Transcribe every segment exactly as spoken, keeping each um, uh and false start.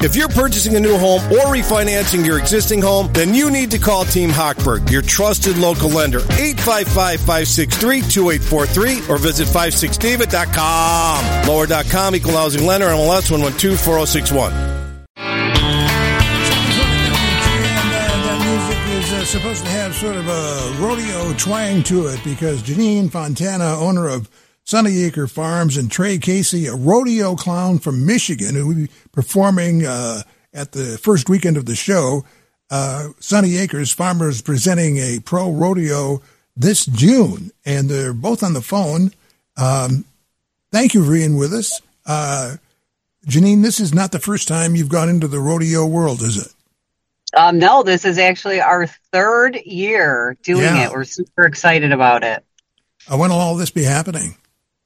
If you're purchasing a new home or refinancing your existing home, then you need to call Team Hochberg, your trusted local lender. eight five five, five six three, two eight four three or visit five six david dot com. Lower dot com, equal housing lender, M L S one one two four zero six one. Supposed to have sort of a rodeo twang to it because Janine Fontana, owner of Sunny Acre Farms, and Trey Casey, a rodeo clown from Michigan, who will be performing uh, at the first weekend of the show. Uh, Sunny Acres Farmers presenting a pro rodeo this June, and they're both on the phone. Um, thank you for being with us. Uh, Janine, this is not the first time you've gone into the rodeo world, is it? Um, no, this is actually our third year doing Yeah. it. We're super excited about it. Uh, when will all this be happening?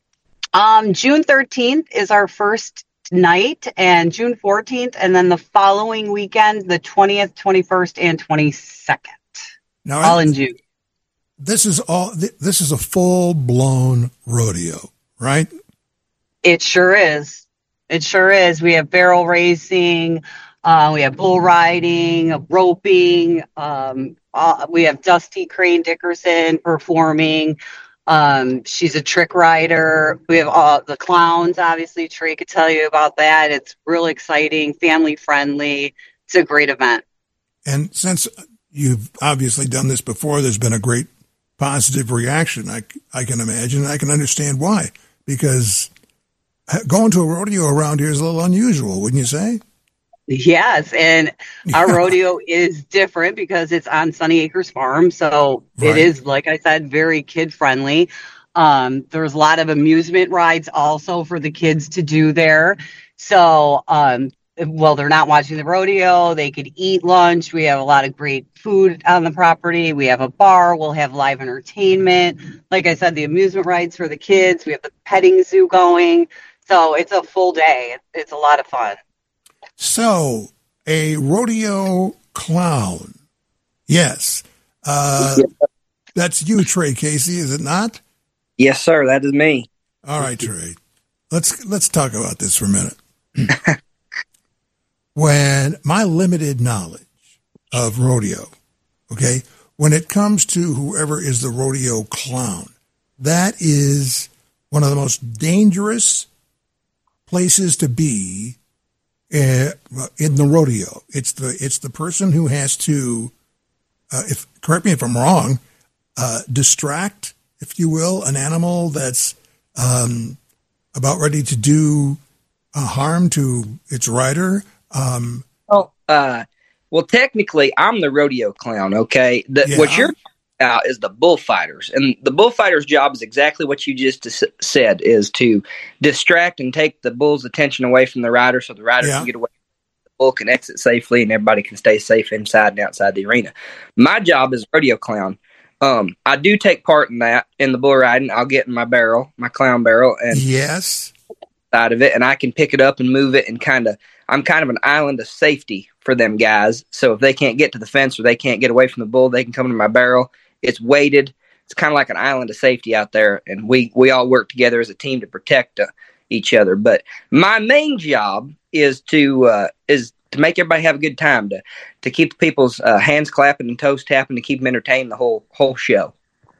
Um, June thirteenth is our first night, and June fourteenth, and then the following weekend, the twentieth, twenty-first, and twenty-second. Now, all in June. This is all. This is a full blown rodeo, right? It sure is. It sure is. We have barrel racing. Uh, we have bull riding, roping. Um, uh, we have Dusty Crane Dickerson performing. Um, she's a trick rider. We have all the clowns. Obviously, Trey could tell you about that. It's really exciting, family friendly. It's a great event. And since you've obviously done this before, there's been a great positive reaction. I, I can imagine. I can understand why. Because going to a rodeo around here is a little unusual, wouldn't you say? Yes, and our rodeo is different because it's on Sunny Acres Farm, so Right. it is, like I said, very kid-friendly. Um, there's a lot of amusement rides also for the kids to do there. So, um, well, they're not watching the rodeo. They could eat lunch. We have a lot of great food on the property. We have a bar. We'll have live entertainment. Like I said, the amusement rides for the kids. We have the petting zoo going. So it's a full day. It's a lot of fun. So, a rodeo clown. Yes. Uh, that's you, Trey Casey, is it not? Yes, sir. That is me. All right, Trey. Let's let's talk about this for a minute. When my limited knowledge of rodeo, okay, when it comes to whoever is the rodeo clown, that is one of the most dangerous places to be Uh, in the rodeo. It's the it's the person who has to, uh, if correct me if I'm wrong, uh, distract, if you will, an animal that's um, about ready to do uh, harm to its rider. Um, Oh, uh, well, technically, I'm the rodeo clown. Okay, the, Yeah. what you're talking about is the bullfighters, and the bullfighter's job is exactly what you just s- said: is to distract and take the bull's attention away from the rider, so the rider Yeah. can get away. The bull can exit safely, and everybody can stay safe inside and outside the arena. My job as rodeo clown. Um, I do take part in that in the bull riding. I'll get in my barrel, my clown barrel, and yes. side of it, and I can pick it up and move it, and kind of I'm kind of an island of safety for them guys. So if they can't get to the fence or they can't get away from the bull, they can come to my barrel. It's weighted. It's kind of like an island of safety out there, and we we all work together as a team to protect uh, each other. But my main job is to uh, is to make everybody have a good time, to to keep people's uh, hands clapping and toes tapping, to keep them entertained the whole whole show.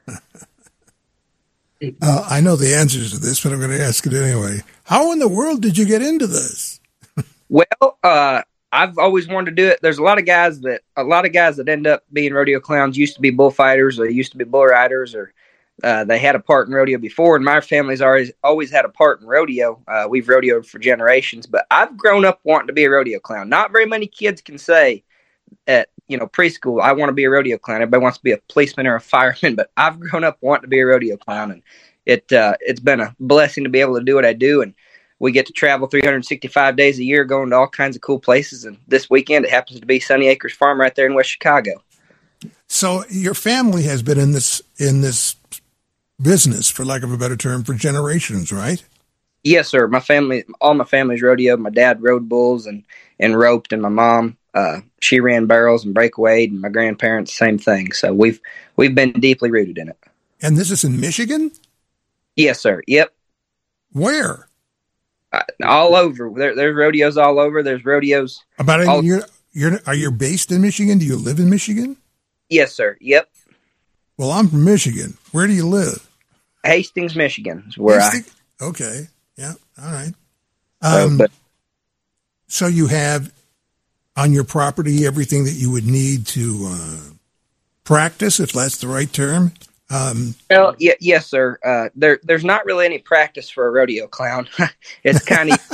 Uh, I know the answers to this, but I'm going to ask it anyway. How in the world did you get into this? Well, uh, I've always wanted to do it. There's a lot of guys that a lot of guys that end up being rodeo clowns used to be bullfighters, or they used to be bull riders, or uh, they had a part in rodeo before. And my family's always always had a part in rodeo. Uh, we've rodeoed for generations, but I've grown up wanting to be a rodeo clown. Not very many kids can say at you know preschool, I want to be a rodeo clown. Everybody wants to be a policeman or a fireman, but I've grown up wanting to be a rodeo clown, and it uh, it's been a blessing to be able to do what I do. And we get to travel three hundred sixty-five days a year, going to all kinds of cool places. And this weekend, it happens to be Sunny Acres Farm right there in West Chicago. So your family has been in this in this business, for lack of a better term, for generations, right? Yes, sir. My family, all my family's rodeoed. My dad rode bulls and, and roped, and my mom, uh, she ran barrels and breakaway, and my grandparents, same thing. So we've we've been deeply rooted in it. And this is in Michigan? Yes, sir. Yep. Where? Uh, all over. There, there's rodeos all over. There's rodeos. About all- you're you're are you based in Michigan? Do you live in Michigan? Yes, sir. Yep. Well, I'm from Michigan. Where do you live? Hastings, Michigan is where Hastings? I. Okay. Yeah. All right. So, Um, but, so you have on your property everything that you would need to uh, practice, if that's the right term. Um, well, yeah, yes, sir. Uh, there, there's not really any practice for a rodeo clown. It's kind of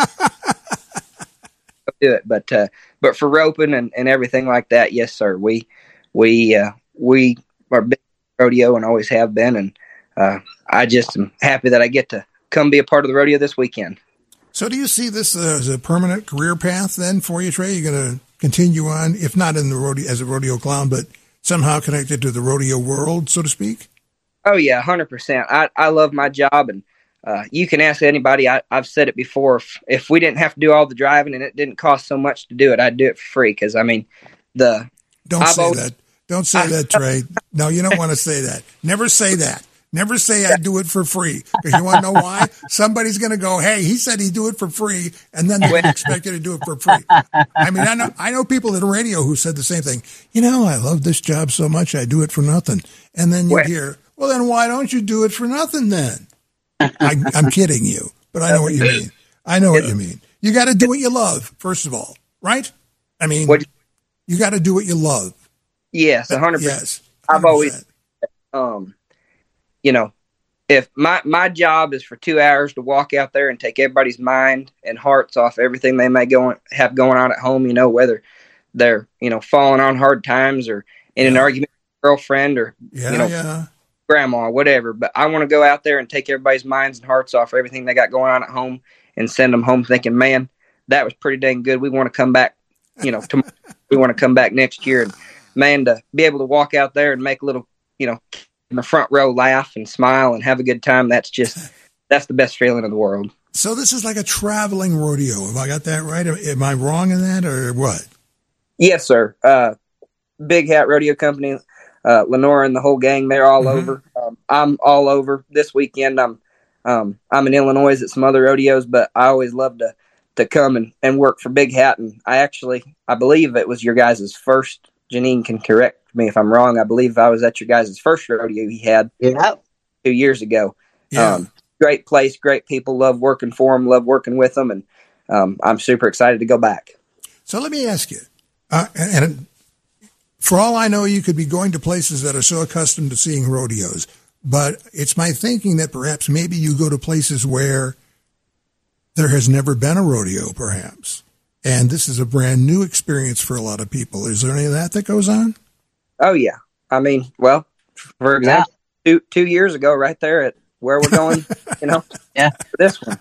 do it, but uh, but for roping and, and everything like that, yes, sir. We we uh, we are big rodeo and always have been, and uh, I just am happy that I get to come be a part of the rodeo this weekend. So, do you see this uh, as a permanent career path then for you, Trey? You're going to continue on, if not in the rodeo as a rodeo clown, but somehow connected to the rodeo world, so to speak? Oh yeah, one hundred percent. I I love my job, and uh, you can ask anybody. I, I've said it before. If, if we didn't have to do all the driving and it didn't cost so much to do it, I'd do it for free. Because I mean, the don't I've say always, that. Don't say I, that, Trey. No, you don't want to say that. Never say that. Never say I do it for free. Because you want to know why? Somebody's going to go, hey, he said he'd do it for free, and then they're going to expect you to do it for free. I mean, I know I know people in radio who said the same thing. You know, I love this job so much, I do it for nothing. And then you hear, well, then why don't you do it for nothing then? I, I'm kidding you, but I know what you mean. I know what you mean. You got to do what you love, first of all, right? I mean, what, you got to do what you love. Yes, one hundred percent. Yes, I've always, um, you know, if my, my job is for two hours to walk out there and take everybody's mind and hearts off everything they may go on, have going on at home, you know, whether they're, you know, falling on hard times or in an yeah. argument with a girlfriend or, yeah, you know, yeah. grandma, whatever. But I want to go out there and take everybody's minds and hearts off everything they got going on at home and send them home thinking, man, that was pretty dang good. We want to come back, you know, tomorrow. We want to come back next year. And man, to be able to walk out there and make a little, you know, in the front row laugh and smile and have a good time, that's just, that's the best feeling in the world. So this is like a traveling rodeo. Have I got that right? Am I wrong in that or what? Yes, sir. Uh, Big Hat Rodeo Company, uh, Lenora and the whole gang, they're all mm-hmm. over. Um, I'm all over this weekend. I'm, um, I'm in Illinois at some other rodeos, but I always love to, to come and, and work for Big Hat. And I actually, I believe it was your guys' first, Janine can correct me if I'm wrong. I believe I was at your guys' first rodeo he had yeah. two years ago. Yeah. Um, great place, great people, love working for them, love working with them. And um, I'm super excited to go back. So let me ask you, uh, and for all I know, you could be going to places that are so accustomed to seeing rodeos, but it's my thinking that perhaps maybe you go to places where there has never been a rodeo, perhaps. And this is a brand new experience for a lot of people. Is there any of that that goes on? Oh, yeah. I mean, well, for example, yeah. two two years ago, right there at where we're going, you know, yeah, for this one.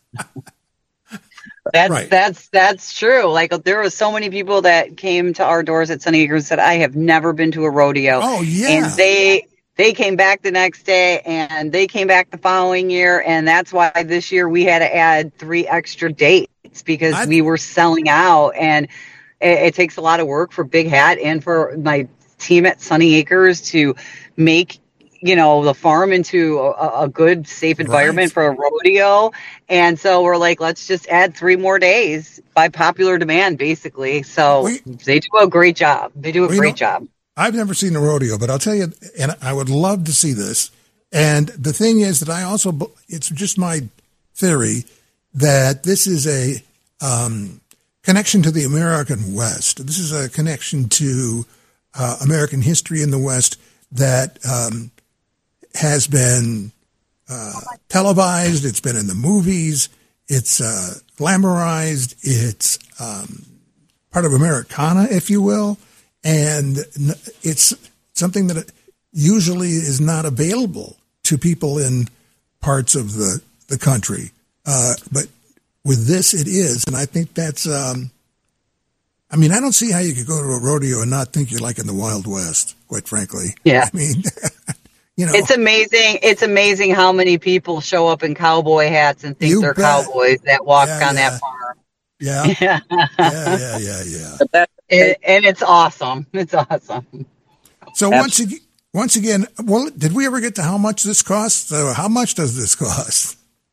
That's right. that's that's true. Like there were so many people that came to our doors at Sunny Acres that I have never been to a rodeo. Oh yeah, and they they came back the next day, and they came back the following year, and that's why this year we had to add three extra dates because I, we were selling out, and it, it takes a lot of work for Big Hat and for my team at Sunny Acres to make, you know, the farm into a, a good, safe environment right. for a rodeo. And so we're like, let's just add three more days by popular demand, basically. So we, they do a great job. They do a great know, job. I've never seen a rodeo, but I'll tell you, and I would love to see this. And the thing is that I also, it's just my theory that this is a um, connection to the American West. This is a connection to uh, American history in the West that um, has been uh, televised. It's been in the movies. It's uh, glamorized. It's um, part of Americana, if you will. And it's something that usually is not available to people in parts of the, the country. Uh, but with this, it is. And I think that's, um, I mean, I don't see how you could go to a rodeo and not think you're like in the Wild West, quite frankly. Yeah. I mean, you know. It's amazing. It's amazing how many people show up in cowboy hats and think they're bet. cowboys that walk yeah, on yeah. that farm. Yeah. yeah, yeah, yeah, yeah. It, and it's awesome. It's awesome. So once again, once again, well, did we ever get to how much this costs? Uh, how much does this cost?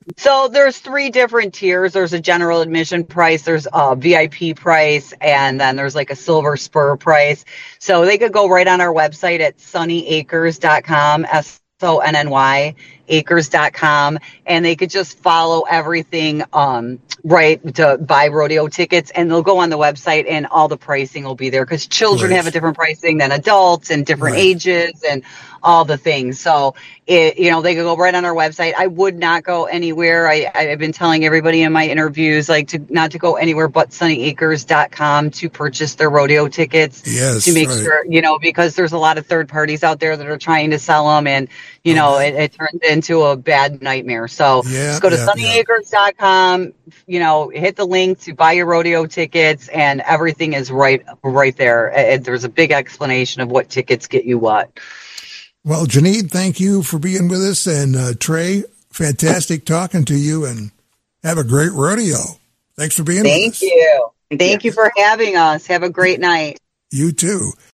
So there's three different tiers. There's a general admission price, there's a V I P price, and then there's like a silver spur price. So they could go right on our website at sunny acres dot com, S O N N Y, acres dot com, and they could just follow everything um, right to buy rodeo tickets, and they'll go on the website and all the pricing will be there because children Great. have a different pricing than adults and different Right. ages and all the things. So it, you know, they could go right on our website. I would not go anywhere. I, I've been telling everybody in my interviews, like to not to go anywhere but sunny acres dot com to purchase their rodeo tickets. Yes, To make right. sure, you know, because there's a lot of third parties out there that are trying to sell them, and you know, Okay. it, it turns into a bad nightmare. So Yeah, just go to yeah, sunny yeah. acres dot com, you know, hit the link to buy your rodeo tickets, and everything is right right there. And there's a big explanation of what tickets get you what. Well, Janine, thank you for being with us. And uh, Trey, fantastic talking to you, and have a great rodeo. Thanks for being with Thank us. you. Thank you for having us. Have a great night. You too.